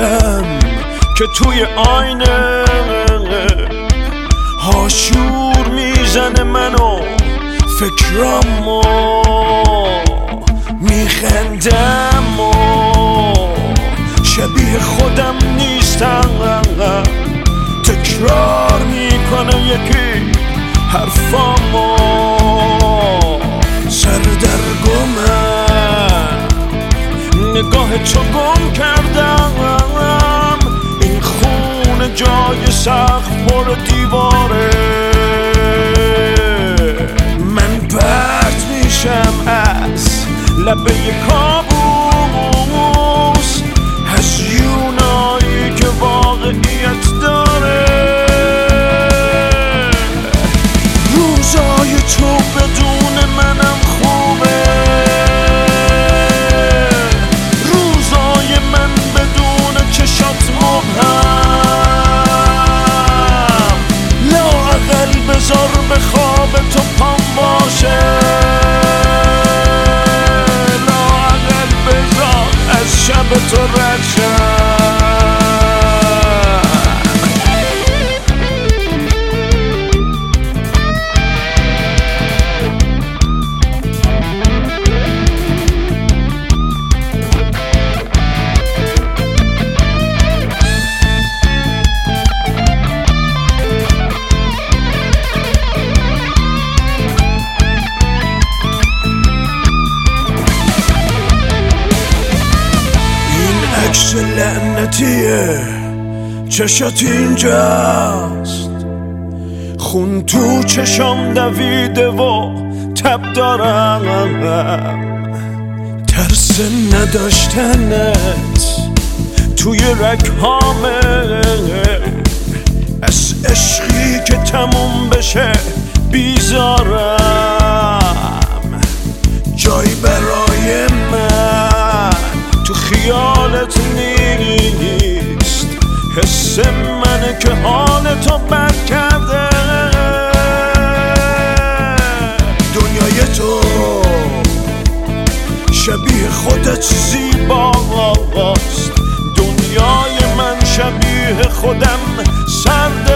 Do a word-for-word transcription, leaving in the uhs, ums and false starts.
دیدم که توی آینه هاشور میزنه منو فکرامو میخندم و شبیه خودم نیستم تکرار میکنه یکی حرفامو سردرگمم نگاه تو گم کردم این خونه جای سقف پر دیواره من پرت میشم از لبه کابوس هزیونایی که واقعیت داره روزای تو بدون منم خوبه روزای من بدون چشات مبهم لااقل بذار به خواب تو پام باشه لااقل بذار از شب تو رد شم عکس لعنتیه چشات اینجاست خون تو چشام دویده و تب دارم ترس نداشتنت توی رگهامه از عشقی که تموم بشه بیزارم جای برای من تو خیالت نیست حس منه که حالتو بد کرده دنیای تو شبیه خودت زیباست دنیای من شبیه خودم سرده